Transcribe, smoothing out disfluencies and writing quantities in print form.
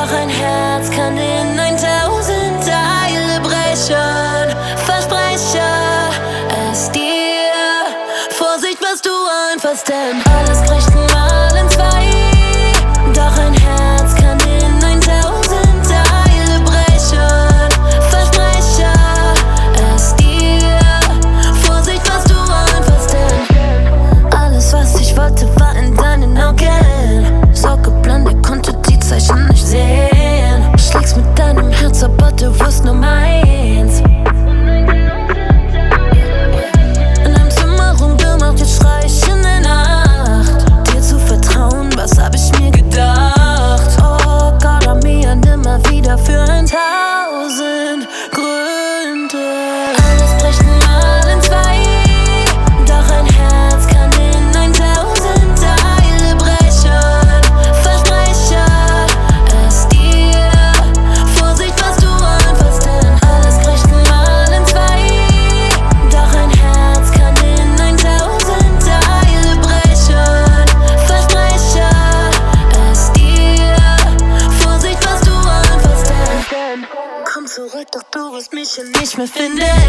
Doch ein Herz kann in 1000 Teile brechen. Verspreche es dir. Vorsicht, was du anfasst, denn alles bricht mal in zwei. Doch ein Herz kann in 1000 Teile brechen. Verspreche es dir. Vorsicht, was du anfasst, denn alles, was ich wollte, war in deinen Augen. So geblendet, konnte die Zeichen nicht sehen. Schlägst mit deinem Herz, aber du wirst nur meins. In deinem Zimmer rumgemacht, jetzt schrei ich in der Nacht. Dir zu vertrauen, was hab ich mir gedacht? Oh Gott, an mir und immer wieder für 1000 Gründe. Alles bricht mal in zwei. Doch ein Herz kann in 1000 Teile brechen. Verspreche es dir. Vorsicht, was du anfasst, denn alles bricht mal in zwei. Doch ein Herz kann in 1000 Teile brechen. Verspreche es dir. Vorsicht, was du anfasst, denn komm zurück, doch du wirst mich hier nicht mehr finden.